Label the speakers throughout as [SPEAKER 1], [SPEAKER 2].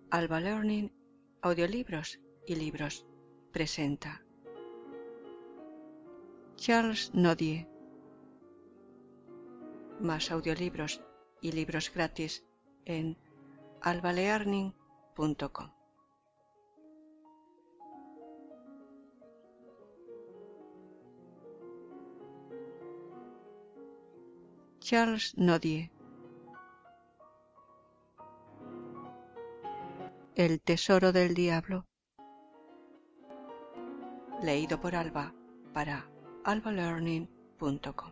[SPEAKER 1] Alba Learning, audiolibros y libros, presenta Charles Nodier. Más audiolibros y libros gratis en albalearning.com. Charles Nodier. El tesoro del diablo. Leído por Alba para albalearning.com.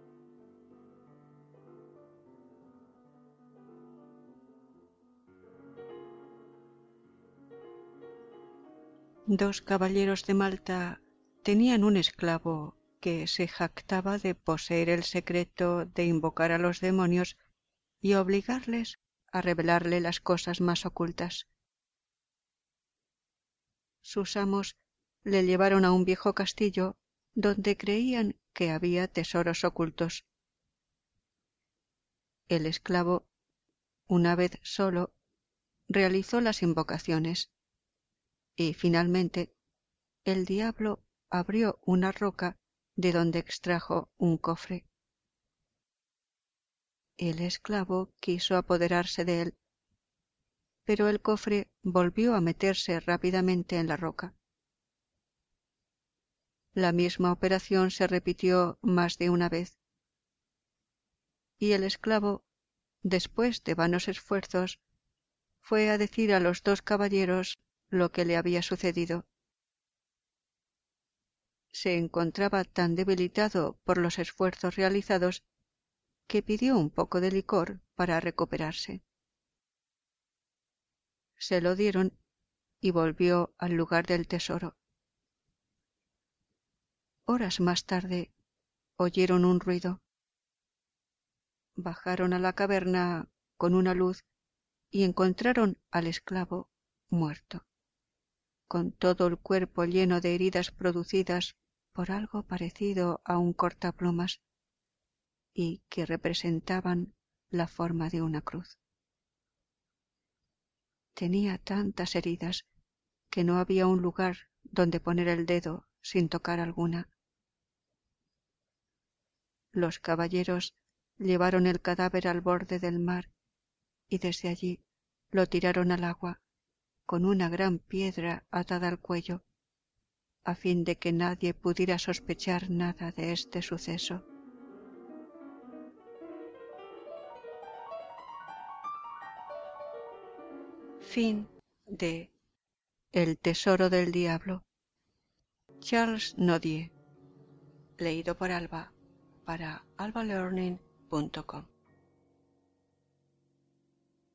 [SPEAKER 1] Dos caballeros de Malta tenían un esclavo que se jactaba de poseer el secreto de invocar a los demonios y obligarles a revelarle las cosas más ocultas. Sus amos le llevaron a un viejo castillo donde creían que había tesoros ocultos. El esclavo, una vez solo, realizó las invocaciones y finalmente el diablo abrió una roca de donde extrajo un cofre. El esclavo quiso apoderarse de él, pero el cofre volvió a meterse rápidamente en la roca. La misma operación se repitió más de una vez, y el esclavo, después de vanos esfuerzos, fue a decir a los dos caballeros lo que le había sucedido. Se encontraba tan debilitado por los esfuerzos realizados que pidió un poco de licor para recuperarse. Se lo dieron y volvió al lugar del tesoro. Horas más tarde oyeron un ruido. Bajaron a la caverna con una luz y encontraron al esclavo muerto, con todo el cuerpo lleno de heridas producidas por algo parecido a un cortaplumas y que representaban la forma de una cruz. Tenía tantas heridas que no había un lugar donde poner el dedo sin tocar alguna. Los caballeros llevaron el cadáver al borde del mar y desde allí lo tiraron al agua con una gran piedra atada al cuello, a fin de que nadie pudiera sospechar nada de este suceso. Fin de El tesoro del diablo. Charles Nodier. Leído por Alba para albalearning.com.